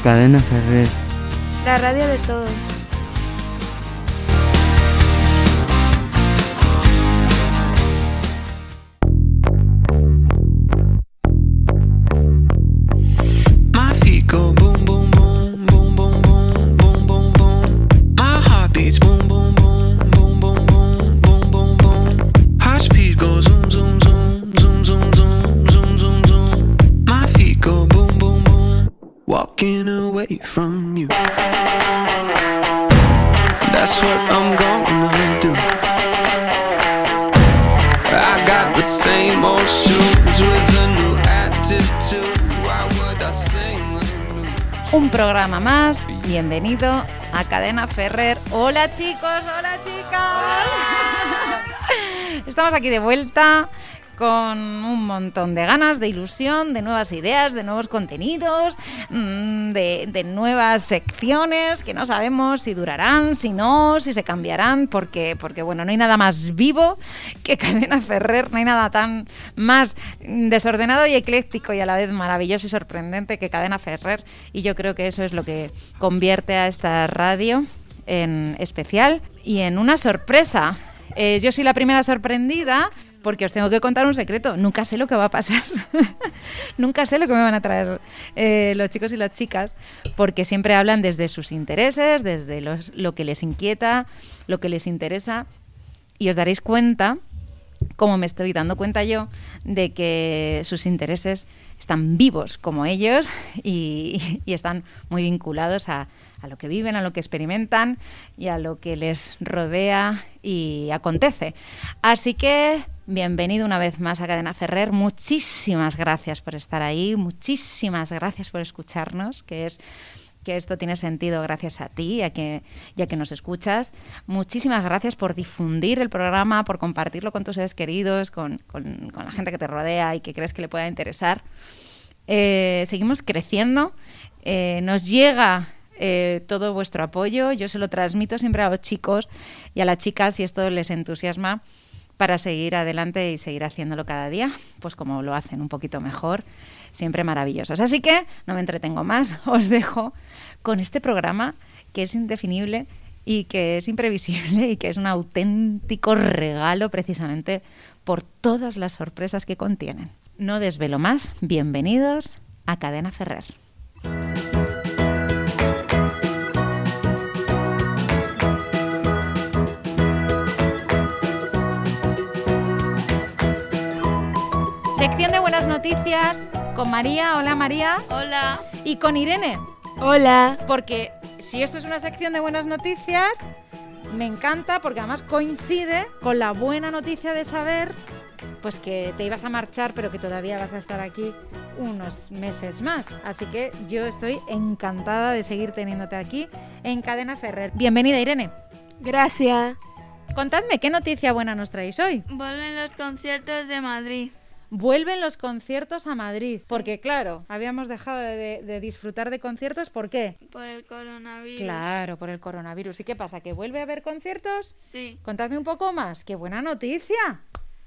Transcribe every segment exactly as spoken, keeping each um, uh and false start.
Cadena Ferrer. La radio de todos. My feet go boom, boom, boom, boom, boom, boom, boom, boom, boom. My heart beats boom, boom, boom, boom, boom, boom, boom, boom, boom. High speed goes zoom, zoom, zoom, zoom, zoom, zoom, zoom, zoom, zoom. My feet go boom, boom, boom. Walking away from you. That's what I'm gonna do. I got the same old shoes with a new attitude. Why would I sing the blues? Un programa más, bienvenido a Cadena Ferrer. Hola chicos, hola chicas. Estamos aquí de vuelta con un montón de ganas, de ilusión, de nuevas ideas, de nuevos contenidos, de, de nuevas secciones que no sabemos si durarán, si no, si se cambiarán, porque, porque bueno, no hay nada más vivo que Cadena Ferrer, no hay nada tan más desordenado y ecléctico y a la vez maravilloso y sorprendente que Cadena Ferrer, y yo creo que eso es lo que convierte a esta radio en especial y en una sorpresa. Eh, yo soy la primera sorprendida porque os tengo que contar un secreto. Nunca sé lo que va a pasar. Nunca sé lo que me van a traer eh, los chicos y las chicas, porque siempre hablan desde sus intereses, desde los, lo que les inquieta, lo que les interesa. Y os daréis cuenta, como me estoy dando cuenta yo, de que sus intereses están vivos como ellos y, y están muy vinculados a, a lo que viven, a lo que experimentan y a lo que les rodea y acontece. Así que bienvenido una vez más a Cadena Ferrer. Muchísimas gracias por estar ahí, muchísimas gracias por escucharnos, que es que esto tiene sentido gracias a ti, ya que, ya que nos escuchas. Muchísimas gracias por difundir el programa, por compartirlo con tus seres queridos, con, con, con la gente que te rodea y que crees que le pueda interesar. Eh, seguimos creciendo, eh, nos llega eh, todo vuestro apoyo. Yo se lo transmito siempre a los chicos y a las chicas, y esto les entusiasma para seguir adelante y seguir haciéndolo cada día, pues como lo hacen, un poquito mejor, siempre maravillosos. Así que no me entretengo más, os dejo con este programa que es indefinible y que es imprevisible y que es un auténtico regalo precisamente por todas las sorpresas que contienen. No desvelo más, bienvenidos a Cadena Ferrer. Sección de buenas noticias con María. Hola María. Hola. Y con Irene. Hola. Porque si esto es una sección de buenas noticias, me encanta porque además coincide con la buena noticia de saber pues que te ibas a marchar, pero que todavía vas a estar aquí unos meses más. Así que yo estoy encantada de seguir teniéndote aquí en Cadena Ferrer. Bienvenida, Irene. Gracias. Contadme, ¿qué noticia buena nos traéis hoy? Vuelven los conciertos de Madrid. Vuelven los conciertos a Madrid, porque claro, habíamos dejado de, de disfrutar de conciertos, ¿por qué? Por el coronavirus. Claro, por el coronavirus. ¿Y qué pasa? ¿Que vuelve a haber conciertos? Sí. Contadme un poco más, ¡qué buena noticia!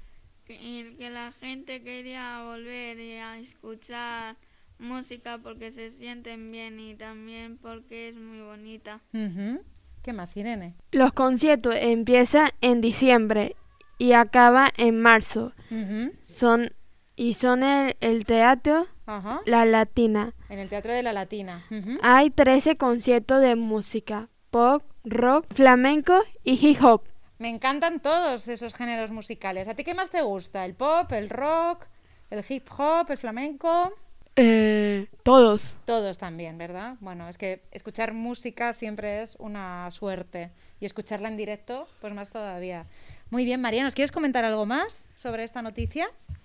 Que, que la gente quería volver a escuchar música porque se sienten bien y también porque es muy bonita. Uh-huh. ¿Qué más, Irene? Los conciertos empiezan en diciembre y acaba en marzo. Uh-huh. Son y son el, el teatro Uh-huh. La Latina. En el Teatro de la Latina. Uh-huh. Hay trece conciertos de música, pop, rock, flamenco y hip hop. Me encantan todos esos géneros musicales. ¿A ti qué más te gusta? ¿El pop, el rock, el hip hop, el flamenco? Eh, todos. Todos también, ¿verdad? Bueno, es que escuchar música siempre es una suerte y escucharla en directo, pues más todavía. Muy bien, María, ¿nos quieres comentar algo más sobre esta noticia?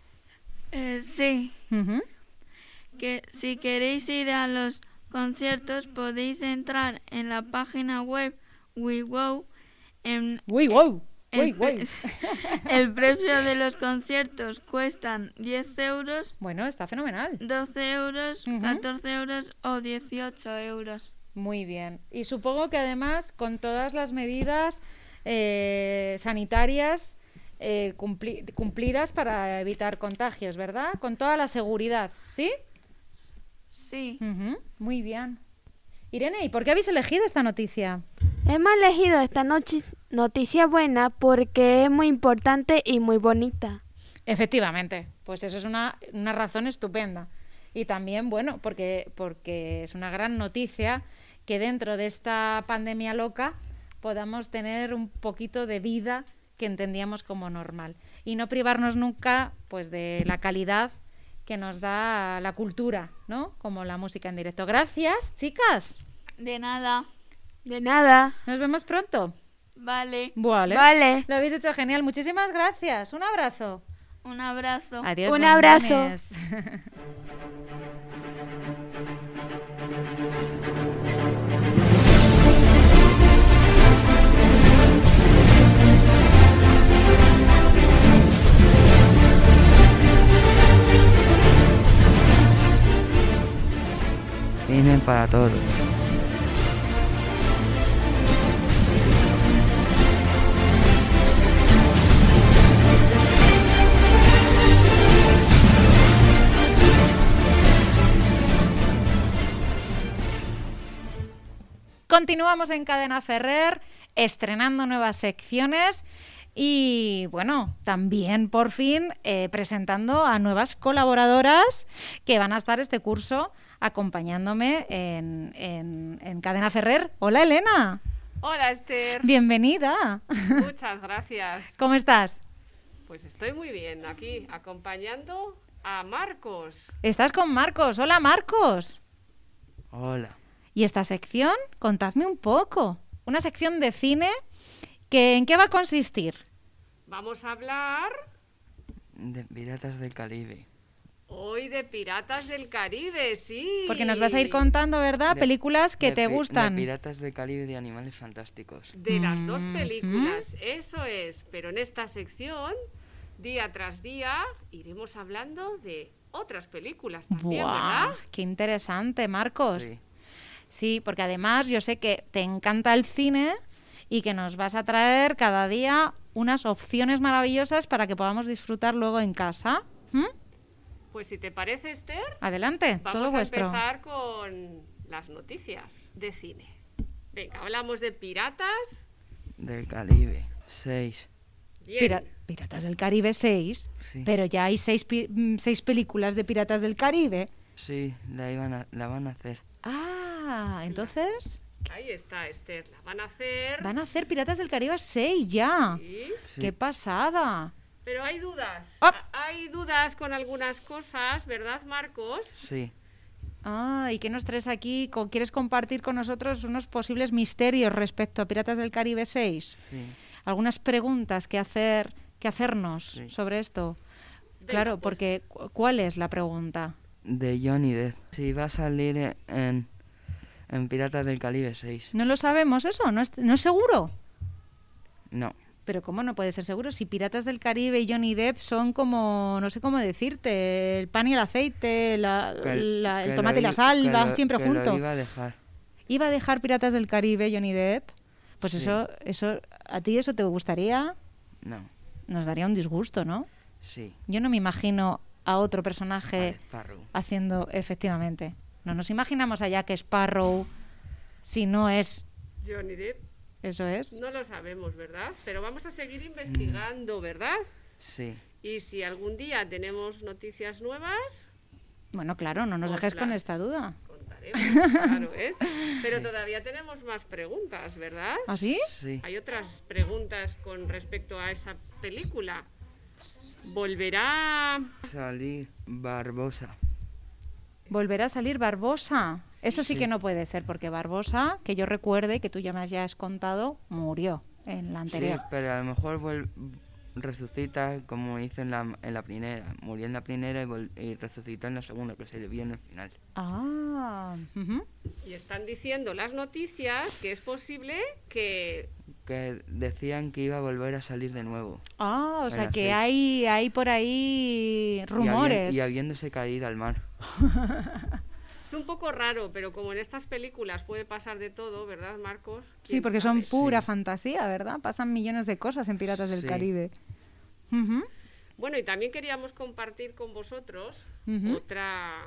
Eh, sí. Uh-huh. Que si queréis ir a los conciertos podéis entrar en la página web WeGo. En, ¡Uy, wow! el, ¡Uy, pre- uy! el precio de los conciertos cuestan diez euros, Bueno, está fenomenal. doce euros, Ujú. catorce euros o dieciocho euros. Muy bien. Y supongo que además con todas las medidas eh, sanitarias eh, cumpli- cumplidas para evitar contagios, ¿verdad? Con toda la seguridad, ¿sí? Sí. Uh-huh. Muy bien. Irene, ¿y por qué habéis elegido esta noticia? Hemos elegido esta noche noticia buena porque es muy importante y muy bonita. Efectivamente, pues eso es una, una razón estupenda. Y también, bueno, porque, porque es una gran noticia que dentro de esta pandemia loca podamos tener un poquito de vida que entendíamos como normal. Y no privarnos nunca pues de la calidad que nos da la cultura, ¿no? Como la música en directo. Gracias, chicas. De nada. De nada. Nos vemos pronto. Vale. Vale. Vale. Lo habéis hecho genial. Muchísimas gracias. Un abrazo. Un abrazo. Adiós. Un abrazo. bombones. Cine para todos. Continuamos en Cadena Ferrer, estrenando nuevas secciones y, bueno, también por fin eh, presentando a nuevas colaboradoras que van a estar este curso acompañándome en, en, en Cadena Ferrer. Hola, Elena. Hola, Esther. Bienvenida. Muchas gracias. ¿Cómo estás? Pues estoy muy bien aquí, acompañando a Marcos. Estás con Marcos. Hola, Marcos. Hola. ¿Y esta sección? Contadme un poco. Una sección de cine que ¿en qué va a consistir? Vamos a hablar De Piratas del Caribe. hoy de Piratas del Caribe, sí. Porque nos vas a ir contando, ¿verdad? De- Películas que de te pi- gustan. De Piratas del Caribe de Animales Fantásticos. De las dos Mhm. películas, eso es. Pero en esta sección, día tras día, iremos hablando de otras películas también, ¡Buah! ¿verdad? ¡Qué interesante, Marcos! Sí. Sí, porque además yo sé que te encanta el cine y que nos vas a traer cada día unas opciones maravillosas para que podamos disfrutar luego en casa. ¿Mm? Pues si te parece, Esther, Adelante, vamos todo a vuestro. empezar con las noticias de cine. Venga, hablamos de piratas. Del Caribe. Seis. Bien. Pira- Piratas del Caribe seis, Sí. pero ya hay seis, pi- mm, seis películas de Piratas del Caribe. Sí, la, iban a- la van a hacer. Ah, entonces Ahí está, Esther. La van a hacer. van a hacer Piratas del Caribe seis ya. Sí. Sí. ¡Qué pasada! Pero hay dudas. Ah. A- Hay dudas con algunas cosas, ¿verdad, Marcos? Sí. Ah, ¿y qué nos traes aquí? Co- ¿Quieres compartir con nosotros unos posibles misterios respecto a Piratas del Caribe seis? Sí. Algunas preguntas que hacer, que hacernos Sí. sobre esto. Venga, Claro, pues. porque cu- ¿cuál es la pregunta? De Johnny Depp. Sí, va a salir en, en Piratas del Caribe seis. ¿No lo sabemos eso? ¿No es, no es seguro? No. Pero ¿cómo no puede ser seguro? Si Piratas del Caribe y Johnny Depp son como, no sé cómo decirte, el pan y el aceite, la- Que- la- el que tomate lo y la i- sal, que van lo- siempre que junto. Lo iba a dejar. ¿Iba a dejar Piratas del Caribe Johnny Depp? Pues Sí. eso, eso, ¿a ti eso te gustaría? No. Nos daría un disgusto, ¿no? Sí. Yo no me imagino a otro personaje Jack Sparrow. haciendo, efectivamente. No nos imaginamos a Jack Sparrow si no es, Johnny Depp. eso es. No lo sabemos, ¿verdad? Pero vamos a seguir investigando, ¿verdad? Sí. Y si algún día tenemos noticias nuevas, Bueno, claro, no nos dejes con Otras. esta duda. contaremos, claro, ¿es? Pero todavía tenemos más preguntas, ¿verdad? ¿Ah, sí? Sí. Hay otras preguntas con respecto a esa película. ¿Volverá? Salir Barbosa. Volverá a salir Barbosa. Eso sí, Sí. que no puede ser, porque Barbosa, que yo recuerde, que tú ya me hayas contado, murió en la anterior. Sí, pero a lo mejor vuel- resucita como hice en la, en la primera. Murió en la primera y, vol- y resucitó en la segunda, que se le vio en el final. Ah, ujú. Y están diciendo las noticias que es posible que Que decían que iba a volver a salir de nuevo. Ah, o sea Era que seis. hay, hay por ahí Y habi- rumores. Y, habiéndose caído al mar. es un poco raro, pero como en estas películas puede pasar de todo, ¿verdad, Marcos? Sí, ¿Quién porque son sabe? pura Sí. fantasía, ¿verdad? Pasan millones de cosas en Piratas del Sí. Caribe. Ujú. Bueno, y también queríamos compartir con vosotros Ujú. otra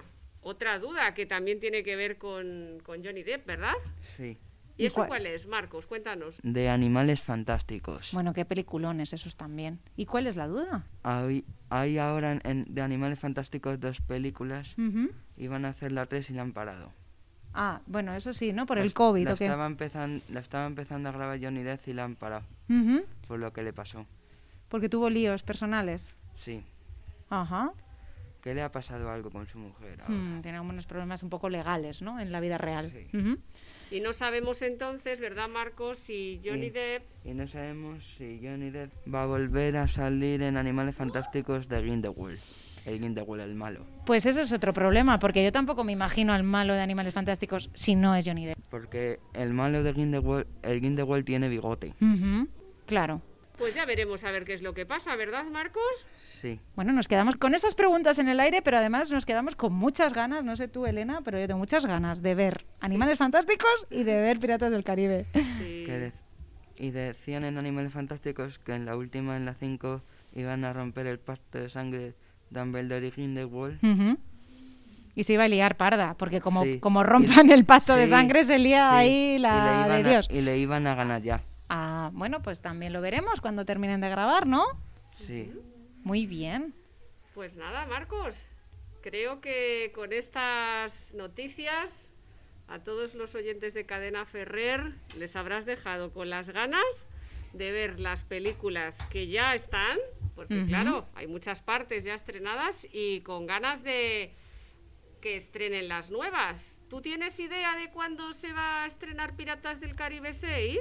otra duda que también tiene que ver con, con Johnny Depp, ¿verdad? Sí. ¿Y ¿Y eso cuál? cuál es, Marcos? Cuéntanos. De Animales Fantásticos. Bueno, qué peliculones esos también. ¿Y cuál es la duda? Hay, hay ahora en, en- de Animales Fantásticos dos películas. Ujú. Iban a hacer la tres y la han parado. Ah, bueno, eso sí, ¿no? Por La el es- COVID, la ¿o qué? estaba, empezando, la estaba empezando a grabar Johnny Depp y la han parado. Ujú. Por lo que le pasó. Porque tuvo líos personales. Sí. Ajá. ¿Qué le ha pasado algo con su mujer ahora? Hmm, tiene unos problemas un poco legales, ¿no? En la vida real. Sí. Ujú. Y no sabemos entonces, ¿verdad, Marcos, si Johnny Y- Depp... Y no sabemos si Johnny Depp va a volver a salir en Animales Fantásticos de Grindelwald. El Grindelwald, el malo. Pues eso es otro problema, porque yo tampoco me imagino al malo de Animales Fantásticos si no es Johnny Depp. Porque el malo de Grindelwald, el Grindelwald tiene bigote. Ujú. Claro. Pues ya veremos a ver qué es lo que pasa, ¿verdad, Marcos? Sí. Bueno, nos quedamos con estas preguntas en el aire, pero además nos quedamos con muchas ganas, no sé tú, Elena, pero yo tengo muchas ganas de ver Animales Fantásticos y de ver Piratas del Caribe. Sí. Que de- y decían en Animales Fantásticos que en la última, en la cinco, iban a romper el pacto de sangre Dumbledore y Grindelwald. Ujú. Y se iba a liar parda, porque como, Sí. como rompan Y- el pacto de sí, sangre, se lía sí. ahí Y la le de iban a- Dios. y le iban a ganar ya. Ah, bueno, pues también lo veremos cuando terminen de grabar, ¿no? Sí. Muy bien. Pues nada, Marcos, creo que con estas noticias a todos los oyentes de Cadena Ferrer les habrás dejado con las ganas de ver las películas que ya están, porque Ujú. claro, hay muchas partes ya estrenadas y con ganas de que estrenen las nuevas. ¿Tú tienes idea de cuándo se va a estrenar Piratas del Caribe seis?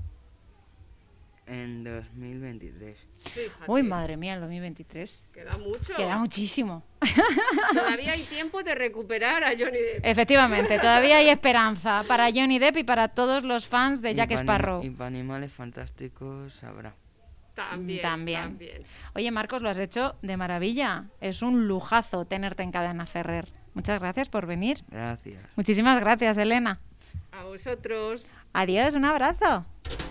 En dos mil veintitrés. Fíjate, Uy, madre mía, el dos mil veintitrés. queda mucho. Queda muchísimo. Todavía hay tiempo de recuperar a Johnny Depp. Efectivamente, todavía hay esperanza para Johnny Depp y para todos los fans de Jack Y pa' anim- Sparrow. Y para Animales Fantásticos habrá. También, También. también. Oye, Marcos, lo has hecho de maravilla. Es un lujazo tenerte en Cadena Ferrer. Muchas gracias por venir. Gracias. Muchísimas gracias, Elena. A vosotros. Adiós, un abrazo.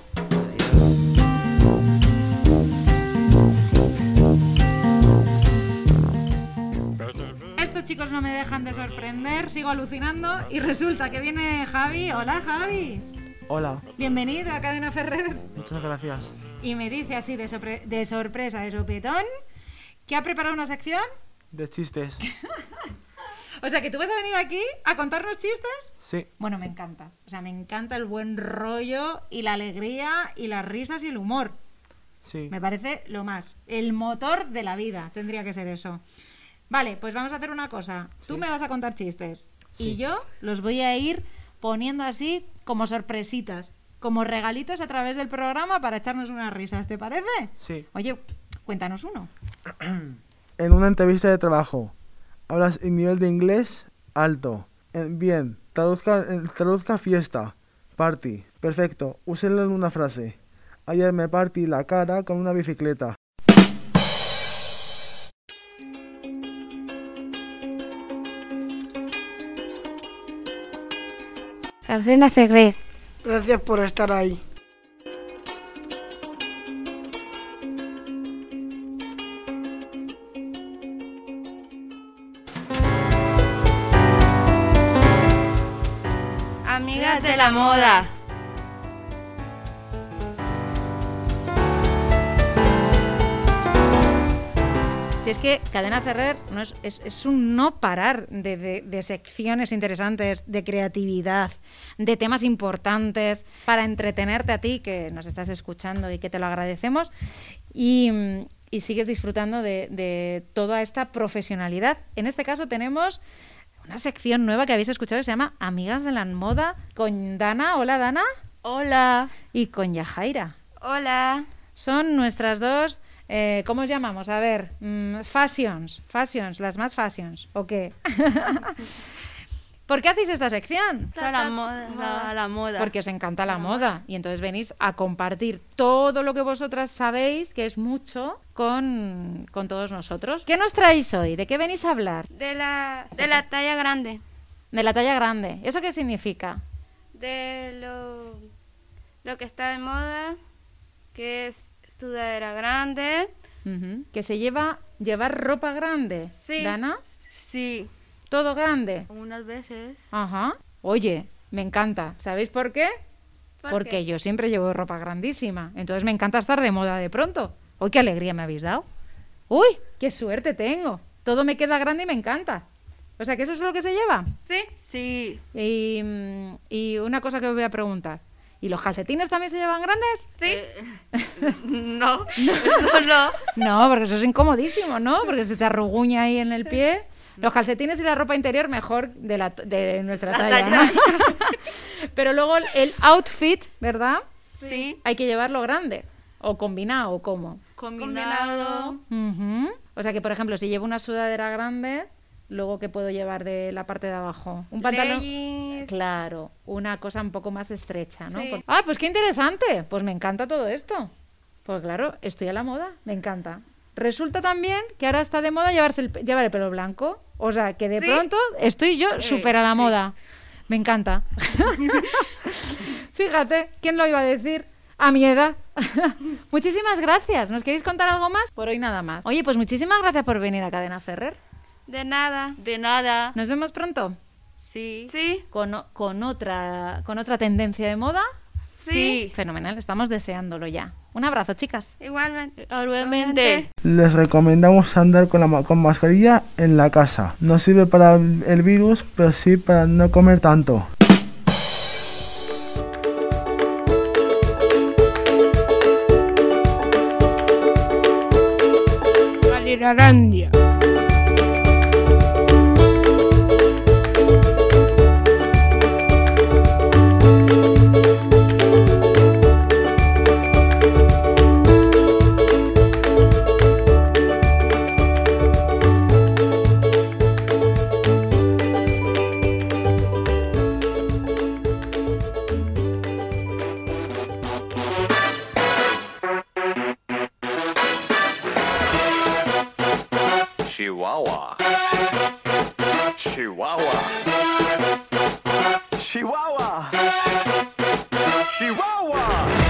Estos chicos no me dejan de sorprender, sigo alucinando y resulta que viene Javi. Hola, Javi. Hola, Bienvenido a Cadena Ferrer. muchas gracias. Y me dice así de, sopre- de sorpresa, de sopetón, que ha preparado una sección. De chistes. O sea, que tú vas a venir aquí a contarnos chistes. Sí, Bueno, me encanta. O sea, me encanta el buen rollo y la alegría y las risas y el humor. sí. Me parece lo más. El motor de la vida tendría que ser eso. Vale, pues vamos a hacer una cosa. Tú Sí. me vas a contar chistes y Sí. yo los voy a ir poniendo así como sorpresitas, como regalitos a través del programa para echarnos unas risas, ¿te parece? Sí. Oye, cuéntanos uno. En una entrevista de trabajo, hablas en nivel de inglés alto. En- bien, traduzca, eh, traduzca fiesta, party. Perfecto, úselo en una frase. Ayer me partí la cara con una bicicleta. Cadena Ferrer. Gracias por estar ahí. Amigas de la moda. Si es que Cadena Ferrer no es, es, es un no parar de, de- de secciones interesantes, de creatividad, de temas importantes para entretenerte a ti que nos estás escuchando y que te lo agradecemos y, mm, y sigues disfrutando de, de toda esta profesionalidad. En este caso tenemos una sección nueva que habéis escuchado que se llama Amigas de la Moda con Dana. Hola, Dana. Hola. Y con Yajaira. Hola. Son nuestras dos, eh, ¿cómo os llamamos? A ver, mm, fashions, fashions, las más fashions, ¿o qué? ¿Por qué hacéis esta sección? A la moda. La, la moda. Porque os encanta la moda y entonces venís a compartir todo lo que vosotras sabéis, que es mucho, con, con todos nosotros. ¿Qué nos traéis hoy? ¿De qué venís a hablar? De la, de la talla grande. De la talla grande. ¿Eso qué significa? De lo, lo que está de moda, que es sudadera grande. Ujú. Que se lleva llevar ropa grande. Sí. ¿Dana? Sí. ¿Todo grande? Unas veces. Ajá. Oye, me encanta. ¿Sabéis por qué? ¿Por Porque qué? yo siempre llevo ropa grandísima. Entonces me encanta estar de moda de pronto. ¡Uy, qué alegría me habéis dado! ¡Uy, qué suerte tengo! Todo me queda grande y me encanta. O sea, ¿que eso es lo que se lleva? Sí. Sí. Y, mm, y una cosa que os voy a preguntar. ¿Y los calcetines también se llevan grandes? Sí. no, eso no. No, porque eso es incomodísimo, ¿no? Porque se te arruguña ahí en el pie. Los calcetines y la ropa interior mejor de, la, de nuestra La talla, talla. ¿no? Pero luego el, el outfit, ¿verdad? Sí. Hay que llevarlo grande. O combinado, ¿o cómo? Combinado. Ujú. O sea que, por ejemplo, si llevo una sudadera grande, luego ¿qué puedo llevar de la parte de abajo? Un pantalón. Leggings. Claro, una cosa un poco más estrecha, ¿no? Sí. Pues- Ah, pues qué interesante. Pues me encanta todo esto. Pues claro, estoy a la moda, me encanta. Resulta también que ahora está de moda llevarse el, pe- llevar el pelo blanco. O sea, que de ¿Sí? pronto estoy yo súper a la sí. moda. Me encanta. Fíjate, ¿quién lo iba a decir? A mi edad. Muchísimas gracias. ¿Nos queréis contar algo más? Por hoy nada más. Oye, pues muchísimas gracias por venir a Cadena Ferrer. De nada. De nada. Nos vemos pronto. Sí. Sí. Con, o- con, otra, con otra tendencia de moda. Sí. Fenomenal, estamos deseándolo ya. Un abrazo, chicas. Igualmente. Igualmente. Les recomendamos andar con, la, ma- con mascarilla en la casa. No sirve para el virus, pero sí para no comer tanto. Cadenalandia. Chihuahua. Chihuahua. Chihuahua. Chihuahua.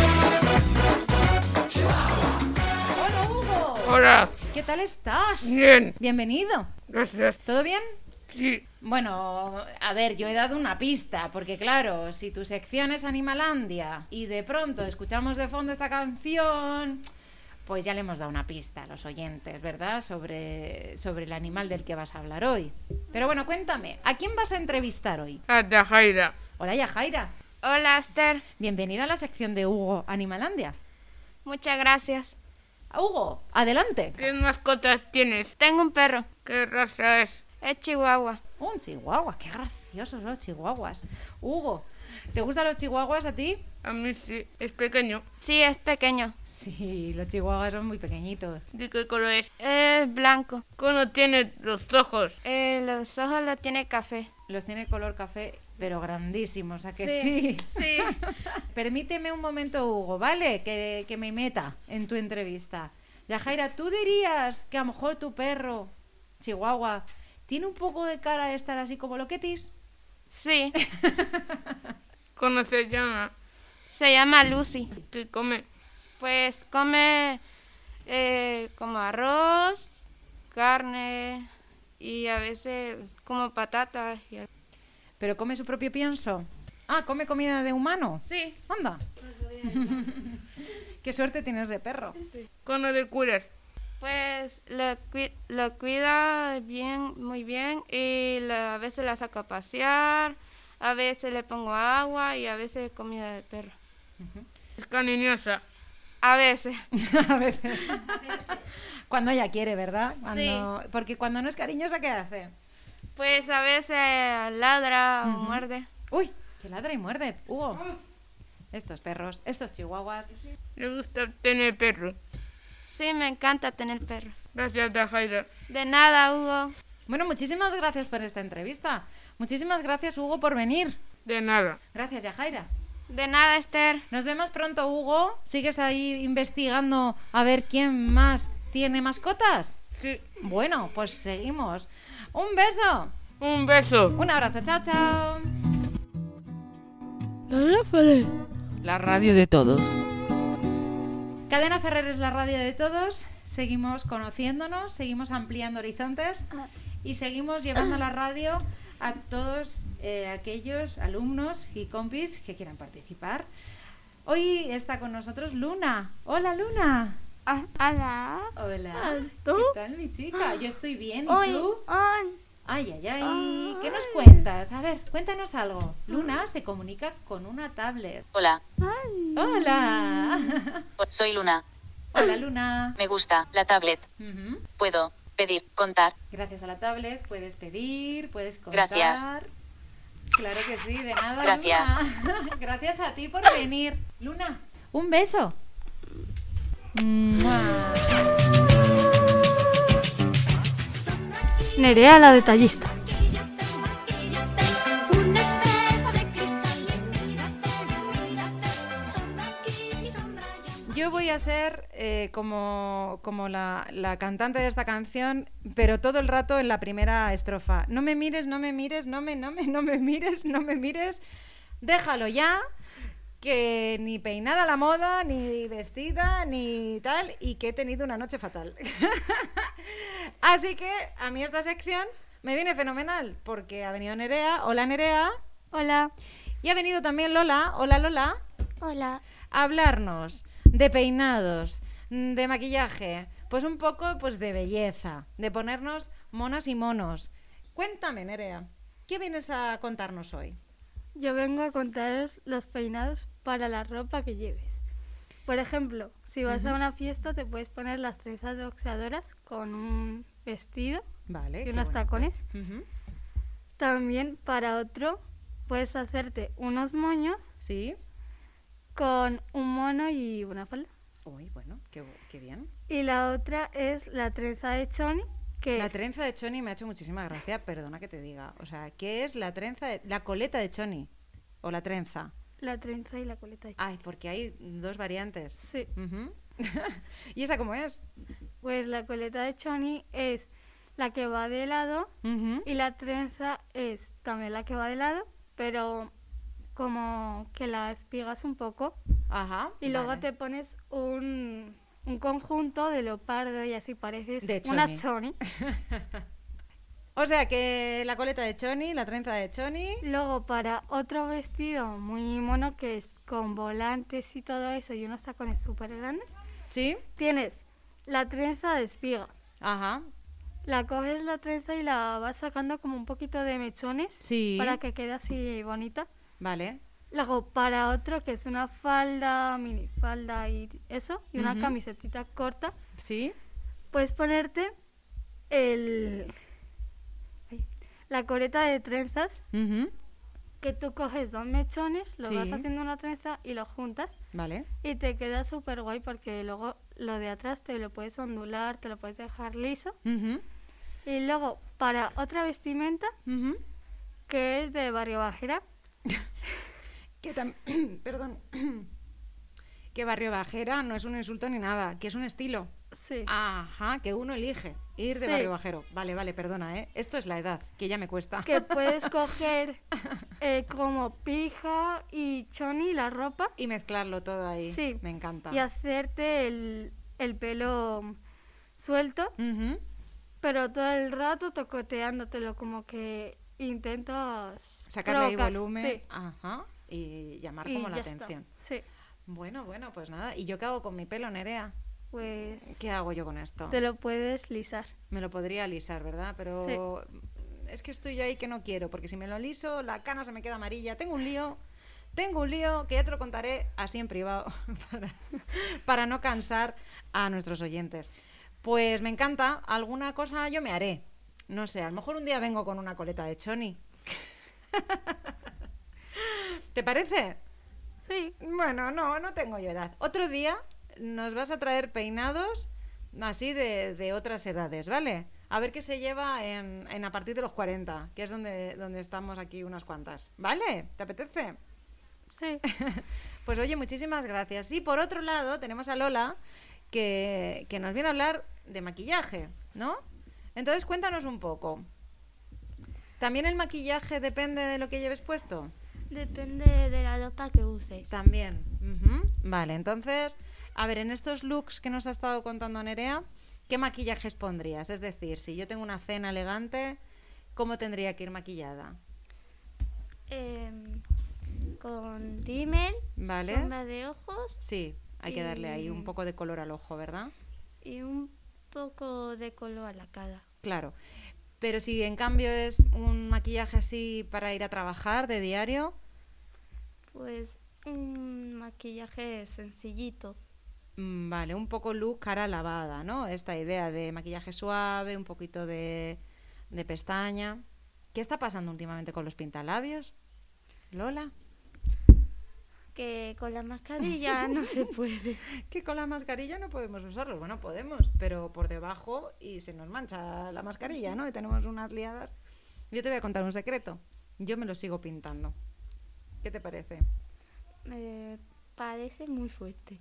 Hola, Hugo. Hola. ¿Qué tal estás? Bien. Bienvenido. Gracias. ¿Todo bien? Sí. Bueno, a ver, yo he dado una pista, porque claro, si tu sección es Animalandia y de pronto escuchamos de fondo esta canción, pues ya le hemos dado una pista a los oyentes, ¿verdad? Sobre, sobre el animal del que vas a hablar hoy. Pero bueno, cuéntame, ¿a quién vas a entrevistar hoy? A Tajaira. Hola, Yajaira. Hola, Esther. Bienvenida a la sección de Hugo Animalandia. Muchas gracias. Hugo, adelante. ¿Qué mascotas tienes? Tengo un perro. ¿Qué raza es? Es Chihuahua. Un chihuahua, qué graciosos los chihuahuas. Hugo, ¿te gustan los chihuahuas a ti? A mí sí. Es pequeño. Sí, es pequeño. Sí, los chihuahuas son muy pequeñitos. ¿De qué color es? Es blanco. ¿Cómo tiene los ojos? Eh, los ojos los tiene café. Los tiene color café, pero grandísimos, ¿a que sí? Sí. Permíteme un momento, Hugo, ¿vale? Que, que me meta en tu entrevista. Yajaira, ¿tú dirías que a lo mejor tu perro, chihuahua, tiene un poco de cara de estar así como loquetis? Sí. ¿Cómo se llama? Se llama Lucy. ¿Qué come? Pues come eh, como arroz, carne y a veces como patatas. Y... ¿Pero come su propio pienso? Ah, ¿come comida de humano? Sí. Anda. Qué suerte tienes de perro. ¿Cómo le cuidas? Pues lo, cui- lo cuida bien, muy bien y la- a veces la saco a pasear, a veces le pongo agua y a veces comida de perro. Es cariñosa. A veces. A veces. Cuando ella quiere, ¿verdad? Cuando... Porque cuando no es cariñosa, ¿qué hace? Pues a veces ladra o Ujú. muerde. Uy, que ladra y muerde, Hugo. Estos perros, estos chihuahuas. Le gusta tener perro. Sí, me encanta tener perros. Gracias, Tajaira. De nada, Hugo. Bueno, muchísimas gracias por esta entrevista. Muchísimas gracias, Hugo, por venir. De nada. Gracias, Yajaira. De nada, Esther. Nos vemos pronto, Hugo. ¿Sigues ahí investigando a ver quién más tiene mascotas? Sí. Bueno, pues seguimos. Un beso. Un beso. Un abrazo. Chao, chao. Cadena Ferrer. La radio de todos. Cadena Ferrer es la radio de todos. Seguimos conociéndonos, seguimos ampliando horizontes y seguimos llevando a la radio a todos eh, aquellos alumnos y compis que quieran participar. Hoy está con nosotros Luna. Hola, Luna. Ah, hola. Hola. ¿Tú? ¿Qué tal, mi chica? Yo estoy bien. ¿Y Hoy, tú? hoy. Ay, ay, ay. Ay. ¿Qué nos cuentas? A ver, cuéntanos algo. Luna se comunica con una tablet. Hola, Ay. Hola. soy Luna. Hola, Luna. Me gusta la tablet. Ujú. Puedo pedir, contar. Gracias a la tablet puedes pedir, puedes contar. Gracias. Claro que sí, de nada. Gracias. Luna. Gracias a ti por venir. Luna, un beso. ¡Mua! Nerea la detallista. Yo voy a ser eh, como, como la, la cantante de esta canción, pero todo el rato en la primera estrofa. No me mires, no me mires, no me, no me, no me mires, no me mires. Déjalo ya, que ni peinada a la moda, ni vestida, ni tal, y que he tenido una noche fatal. Así que a mí esta sección me viene fenomenal, porque ha venido Nerea. Hola, Nerea. Hola. Y ha venido también Lola. Hola, Lola. Hola. A hablarnos de peinados, de maquillaje, pues un poco pues de belleza, de ponernos monas y monos. Cuéntame, Nerea, ¿qué vienes a contarnos hoy? Yo vengo a contaros los peinados para la ropa que lleves. Por ejemplo, si vas Ujú. a una fiesta te puedes poner las trenzas boxeadoras con un vestido Vale. y qué unos bonitas. tacones. Ujú. También para otro puedes hacerte unos moños Sí. con un mono y una falda. Uy, bueno, qué, qué bien. Y la otra es la trenza de choni, que La es trenza de choni me ha hecho muchísima gracia, perdona que te diga. O sea, ¿qué es la trenza de... la coleta de choni? ¿O la trenza? la trenza y la coleta de choni. Ay, porque hay dos variantes. Sí, Ujú. ¿Y esa cómo es? pues la coleta de choni es la que va de lado Ujú. y la trenza es también la que va de lado, pero como que la espigas un poco Ajá. y luego vale. te pones un, un conjunto de leopardo y así pareces De una choni. choni. O sea, que la coleta de choni, la trenza de choni... Luego para otro vestido muy mono que es con volantes y todo eso y unos tacones súper grandes, ¿Sí? tienes la trenza de espiga. Ajá. La coges la trenza y la vas sacando como un poquito de mechones Sí. para que quede así bonita. Vale. Luego para otro que es una falda, minifalda y eso, y una Ujú. camisetita corta, ¿Sí? puedes ponerte el ay, la coleta de trenzas, Ujú. que tú coges dos mechones, lo vas Sí. haciendo una trenza y lo juntas Vale. y te queda súper guay porque luego lo de atrás te lo puedes ondular, te lo puedes dejar liso. Ujú. Y luego para otra vestimenta Ujú. que es de Barrio Bajera, Que tam- Perdón. Que barrio bajera no es un insulto ni nada, que es un estilo. sí, Ajá, que uno elige ir de Sí. barrio bajero. Vale, vale, perdona, ¿eh? Esto es la edad, que ya me cuesta. que puedes coger eh, como pija y choni la ropa Y mezclarlo todo ahí. Sí. Me encanta. y hacerte el, el pelo suelto, Ujú. pero todo el rato tocoteándotelo, como que intentas Sacarle ahí provocar, volumen. sí, Ajá. Y llamar y como la ya está. atención. Sí, Bueno, bueno, pues nada. ¿Y yo qué hago con mi pelo, Nerea? pues ¿Qué hago yo con esto? te lo puedes lisar. Me lo podría alisar, ¿verdad? Pero es que estoy yo ahí que no quiero, porque si me lo aliso, la cana se me queda amarilla. Tengo un lío, tengo un lío que ya te lo contaré así en privado, para, para no cansar a nuestros oyentes. Pues me encanta, alguna cosa yo me haré. No sé, a lo mejor un día vengo con una coleta de choni. ¿Te parece? Sí, Bueno, no, no tengo yo edad. Otro día nos vas a traer peinados así de, de otras edades, ¿vale? A ver qué se lleva en, en a partir de los cuarenta, que es donde, donde estamos aquí unas cuantas. ¿Vale? ¿Te apetece? sí. Pues oye, muchísimas gracias. Y por otro lado tenemos a Lola, que, que nos viene a hablar de maquillaje, ¿no? Entonces cuéntanos un poco. ¿También el maquillaje depende de lo que lleves puesto? Depende de la ropa que uses. También. Ujú. Vale, entonces, a ver, en estos looks que nos ha estado contando Nerea, ¿qué maquillajes pondrías? Es decir, si yo tengo una cena elegante, ¿cómo tendría que ir maquillada? Em, con rímel, Vale. sombra de ojos Sí, hay que darle ahí un poco de color al ojo, ¿verdad? y un poco de color a la cara. Claro. Pero si en cambio es un maquillaje así para ir a trabajar de diario, Pues un maquillaje sencillito. mm, vale, un poco look cara lavada, ¿no? Esta idea de maquillaje suave, un poquito de, de pestaña. ¿Qué está pasando últimamente con los pintalabios, Lola? Que con la mascarilla no se puede. Que con la mascarilla no podemos usarlos. Bueno, podemos, pero por debajo y se nos mancha la mascarilla, ¿no? Y tenemos unas liadas. Yo te voy a contar un secreto. Yo me lo sigo pintando. ¿Qué te parece? Me parece muy fuerte.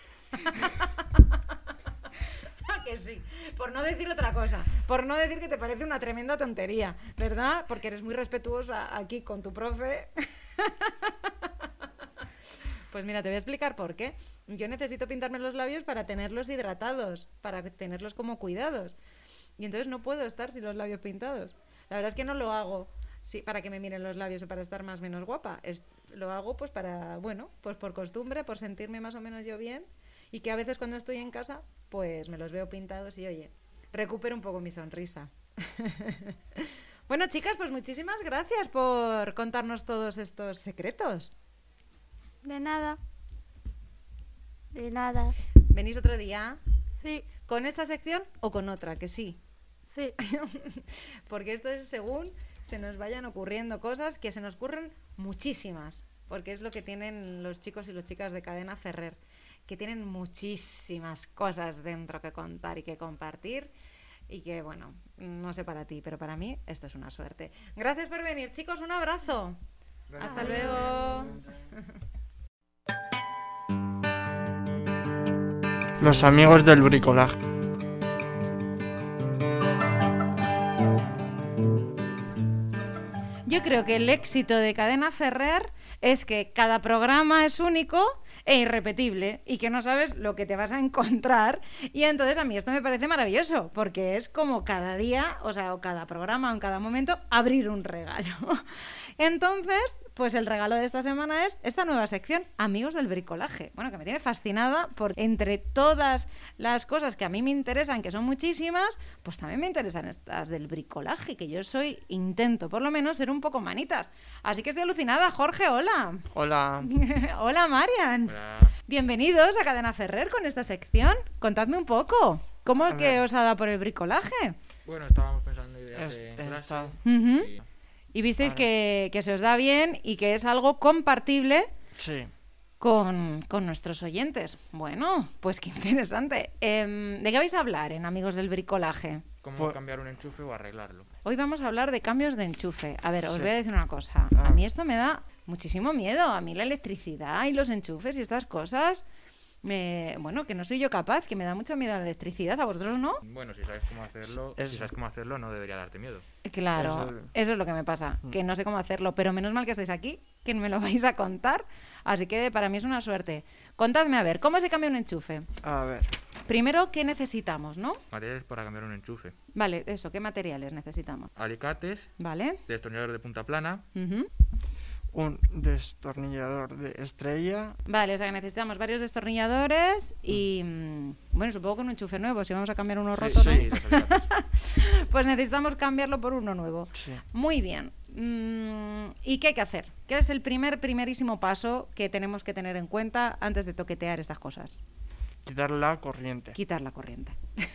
Que sí, por no decir otra cosa, por no decir que te parece una tremenda tontería, ¿verdad? Porque eres muy respetuosa aquí con tu profe. Pues mira, te voy a explicar por qué. Yo necesito pintarme los labios para tenerlos hidratados, para tenerlos como cuidados. Y entonces no puedo estar sin los labios pintados. La verdad es que no lo hago sí, para que me miren los labios o para estar más o menos guapa. Es, lo hago pues para, bueno, pues por costumbre, por sentirme más o menos yo bien. Y que a veces cuando estoy en casa, pues me los veo pintados y, oye, recupero un poco mi sonrisa. Bueno, chicas, pues muchísimas gracias por contarnos todos estos secretos. De nada. De nada. ¿Venís otro día? Sí, ¿Con esta sección o con otra? Que sí. sí. Porque esto es según se nos vayan ocurriendo cosas, que se nos ocurren muchísimas. Porque es lo que tienen los chicos y las chicas de Cadena Ferrer, que tienen muchísimas cosas dentro que contar y que compartir. Y que, bueno, no sé para ti, pero para mí esto es una suerte. Gracias por venir, chicos. Un abrazo. Gracias. Hasta luego. Los amigos del bricolaje. Yo creo que el éxito de Cadena Ferrer es que cada programa es único e irrepetible y que no sabes lo que te vas a encontrar. Y entonces a mí esto me parece maravilloso, porque es como cada día, o sea, o cada programa o en cada momento, abrir un regalo. Entonces, pues el regalo de esta semana es esta nueva sección, Amigos del Bricolaje. Bueno, que me tiene fascinada porque entre todas las cosas que a mí me interesan, que son muchísimas, pues también me interesan estas del bricolaje, que yo soy, intento por lo menos ser un poco manitas. Así que estoy alucinada. Jorge, hola. Hola. Hola, Marian. Hola. Bienvenidos a Cadena Ferrer con esta sección. Contadme un poco, ¿cómo es A que ver. os ha dado por el bricolaje? Bueno, estábamos pensando ideas Es- en está- clase. Ujú. y- Y visteis Vale. que, que se os da bien y que es algo compartible Sí. con, con nuestros oyentes. Bueno, pues qué interesante. Em, ¿De qué vais a hablar en Amigos del Bricolaje? ¿Cómo Pues- cambiar un enchufe o arreglarlo? Hoy vamos a hablar de cambios de enchufe. A ver, os Sí. voy a decir una cosa. Ah. A mí esto me da muchísimo miedo. A mí la electricidad y los enchufes y estas cosas, me... bueno, que no soy yo capaz, que me da mucho miedo la electricidad. ¿A vosotros no? Bueno, si sabes cómo hacerlo, Es- si sabes cómo hacerlo, no debería darte miedo. Claro, Eso- eso es lo que me pasa, que no sé cómo hacerlo, pero menos mal que estáis aquí, que me lo vais a contar, así que para mí es una suerte. Contadme, a ver, ¿cómo se cambia un enchufe? A ver. Primero, ¿qué necesitamos, no? Materiales para cambiar un enchufe. Vale, eso, ¿qué materiales necesitamos? Alicates, Vale. destornillador de punta plana, Ujú. Un destornillador de estrella. Vale, o sea que necesitamos varios destornilladores y, mm, bueno, supongo que un enchufe nuevo, si vamos a cambiar uno roto, sí, ¿no? los alicates. Pues necesitamos cambiarlo por uno nuevo. Sí. Muy bien. Mm, ¿Y qué hay que hacer? ¿Qué es el primer, primerísimo paso que tenemos que tener en cuenta antes de toquetear estas cosas? Quitar la corriente. Quitar la corriente.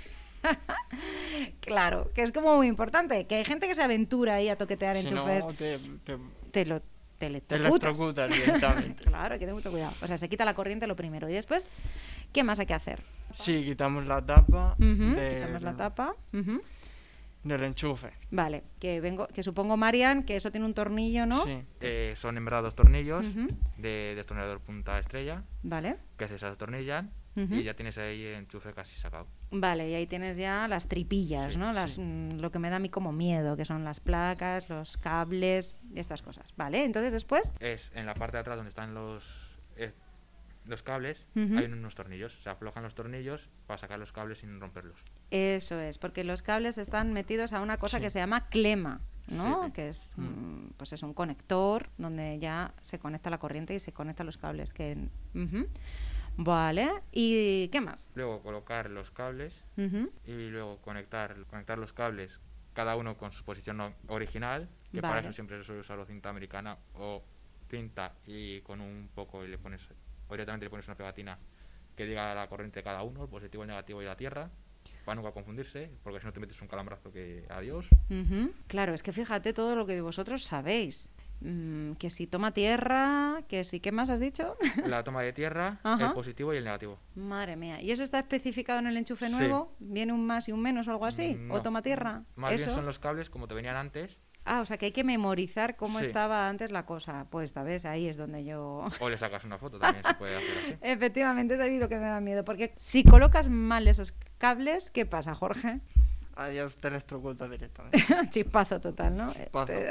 Claro, que es como muy importante, que hay gente que se aventura ahí a toquetear Si no, enchufes, te, te, te lo te te electrocutas. electrocutas directamente. Claro, hay que tener mucho cuidado. O sea, se quita la corriente lo primero y después, ¿qué más hay que hacer? Sí, quitamos la tapa Ujú, del, Quitamos la tapa. Ujú. del enchufe. Vale, que vengo, que supongo, Marian, que eso tiene un tornillo, ¿no? Sí. Eh, son en verdad dos tornillos Ujú. de destornillador punta estrella, Vale. que se atornillan Ujú. y ya tienes ahí el enchufe casi sacado. Vale, y ahí tienes ya las tripillas, Sí, ¿no? sí. Las, mm, lo que me da a mí como miedo, que son las placas, los cables, estas cosas. Vale, entonces después, Es en la parte de atrás donde están los... es- los cables, Ujú. hay unos tornillos. Se aflojan los tornillos para sacar los cables sin romperlos. Eso es, porque los cables están metidos a una cosa Sí. que se llama clema, ¿no? Sí. Que es, Mm. mm, pues es un conector donde ya se conecta la corriente y se conectan los cables. Que, ujú. Vale, ¿y qué más? Luego colocar los cables Ujú. y luego conectar, conectar los cables, cada uno con su posición o- original, que para Vale. eso siempre se suele usar o cinta americana o cinta y con un poco y le pones, o directamente le pones una pegatina que diga la corriente de cada uno, el positivo, el negativo y la tierra, para nunca confundirse, porque si no te metes un calambrazo que adiós. Ujú. Claro, es que fíjate todo lo que vosotros sabéis. Mm, que si toma tierra, que si, ¿qué más has dicho? La toma de tierra, Ajá. el positivo y el negativo. Madre mía, ¿y eso está especificado en el enchufe Sí. nuevo? ¿Viene un más y un menos o algo así? No. ¿O toma tierra? Más ¿Eso? bien son los cables como te venían antes, Ah, o sea que hay que memorizar cómo Sí. estaba antes la cosa. Pues, ¿sabes? Ahí es donde yo... o le sacas una foto, también se puede hacer así. Efectivamente, es ahí lo que me da miedo. Porque si colocas mal esos cables, ¿qué pasa, Jorge? Adiós, te electrocuta directamente. Chispazo total, ¿no? Chispazo. Te-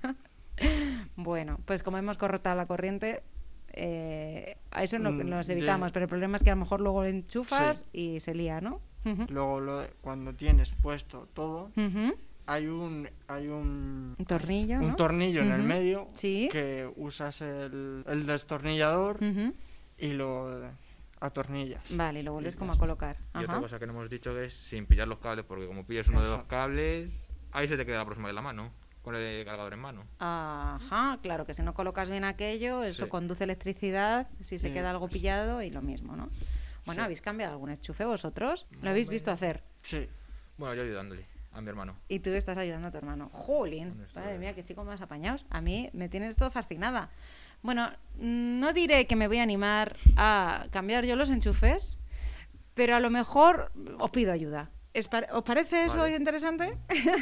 Bueno, pues como hemos cortado la corriente, eh, a eso no, Mm, nos bien. evitamos. Pero el problema es que a lo mejor luego lo enchufas y se lía, ¿no? Ujú. Luego, lo, cuando tienes puesto todo, Ujú. hay un hay un, Un tornillo, un ¿no? tornillo en el Ujú. medio Sí. que usas el, el destornillador Ujú. y lo atornillas. Vale, y lo vuelves Y como ya a colocar. Y otra Ajá. cosa que no hemos dicho es sin pillar los cables, porque como pilles uno de los Exacto. cables, ahí se te queda la próxima de la mano, con el cargador en mano. Ajá, claro, que si no colocas bien aquello, eso Sí. conduce electricidad, si se Sí, queda algo pues. pillado y lo mismo, ¿no? Bueno, Sí. ¿habéis cambiado algún enchufe vosotros? Más ¿Lo habéis o visto menos. hacer? Sí. Bueno, yo ayudándole a mi hermano. Y tú estás ayudando a tu hermano. Jolín, Con esto madre de- mía, qué chico más apañados. A mí me tienes todo fascinada. Bueno, mm, no diré que me voy a animar a cambiar yo los enchufes, pero a lo mejor os pido ayuda. ¿Es pa- ¿Os parece eso Vale. interesante?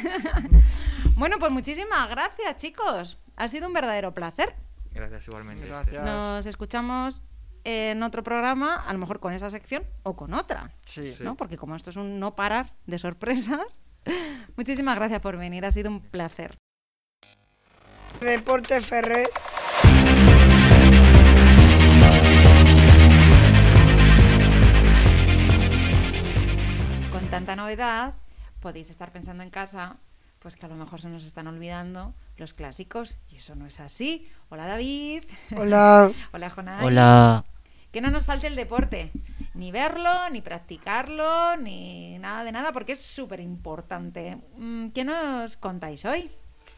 Bueno, pues muchísimas gracias, chicos. Ha sido un verdadero placer. Gracias igualmente. Gracias. Nos escuchamos en otro programa, a lo mejor con esa sección o con otra, Sí. Sí. ¿no? Porque como esto es un no parar de sorpresas. Muchísimas gracias por venir, ha sido un placer. Deporte Ferrer. Con tanta novedad, podéis estar pensando en casa, pues que a lo mejor se nos están olvidando los clásicos, y eso no es así. Hola, David. Hola. Hola, Jonay. Hola. Que no nos falte el deporte, ni verlo, ni practicarlo, ni nada de nada, porque es súper importante. Mm, ¿Qué nos contáis hoy?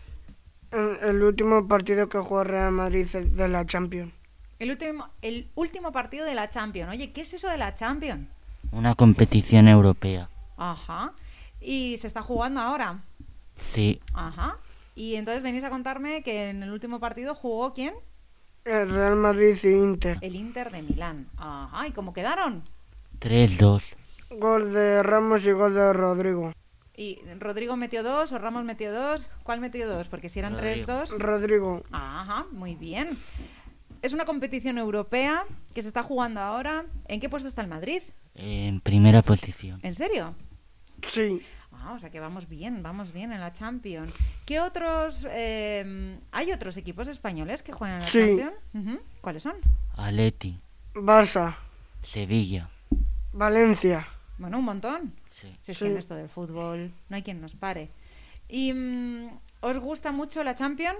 El, el último partido que jugó Real Madrid de la Champions. El último, el último partido de la Champions. Oye, ¿qué es eso de la Champions? Una competición europea. Ajá. ¿Y se está jugando ahora? Sí. Ajá. Y entonces venís a contarme que en el último partido jugó ¿quién? El Real Madrid y Inter. El Inter de Milán. Ajá. ¿Y cómo quedaron? tres dos. Gol de Ramos y gol de Rodrigo. ¿Y Rodrigo metió dos o Ramos metió dos? ¿Cuál metió dos? Porque si eran tres Rodrigo. dos. Rodrigo. Ajá, muy bien. Es una competición europea que se está jugando ahora. ¿En qué puesto está el Madrid? En primera posición. ¿En serio? Sí. Ah, o sea que vamos bien, vamos bien en la Champions. ¿Qué otros... eh, ¿Hay otros equipos españoles que juegan en la Sí. Champions? Ujú. ¿Cuáles son? Atleti. Barça. Sevilla. Valencia. Bueno, un montón. Sí. Si es Sí. que en esto del fútbol no hay quien nos pare. ¿Y mm, os gusta mucho la Champions?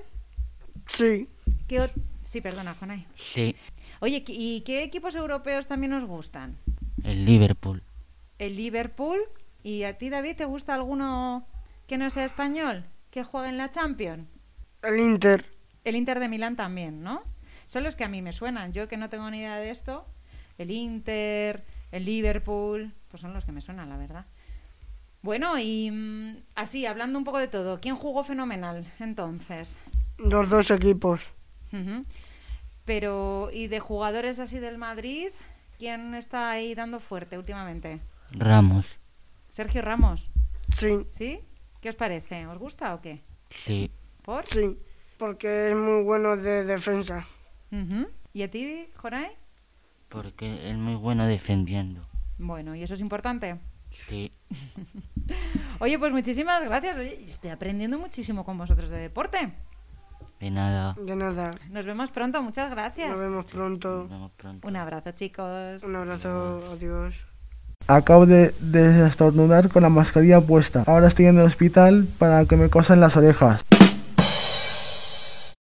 Sí. ¿Qué o- sí, perdona, Jonay. Sí. Oye, ¿qué- ¿y qué equipos europeos también os gustan? El Liverpool. El Liverpool. ¿Y a ti, David, te gusta alguno que no sea español, que juegue en la Champions? El Inter. El Inter de Milán también, ¿no? Son los que a mí me suenan. Yo que no tengo ni idea de esto, el Inter, el Liverpool, pues son los que me suenan, la verdad. Bueno, y mm, así, hablando un poco de todo, ¿quién jugó fenomenal entonces? Los dos equipos. Ujú. Pero, ¿y de jugadores así del Madrid? ¿Quién está ahí dando fuerte últimamente? Ramos. Sergio Ramos. Sí. ¿Sí? ¿Qué os parece? ¿Os gusta o qué? Sí. ¿Por? Sí. Porque es muy bueno de defensa. Ujú. ¿Y a ti, Jonay? Porque es muy bueno defendiendo. Bueno, ¿y eso es importante? Sí. Oye, pues muchísimas gracias. Oye, estoy aprendiendo muchísimo con vosotros de deporte. De nada. De nada. Nos vemos pronto, muchas gracias. Nos vemos pronto. Nos vemos pronto. Un abrazo, chicos. Un abrazo, adiós. Acabo de, de estornudar con la mascarilla puesta. Ahora estoy en el hospital para que me cosan las orejas.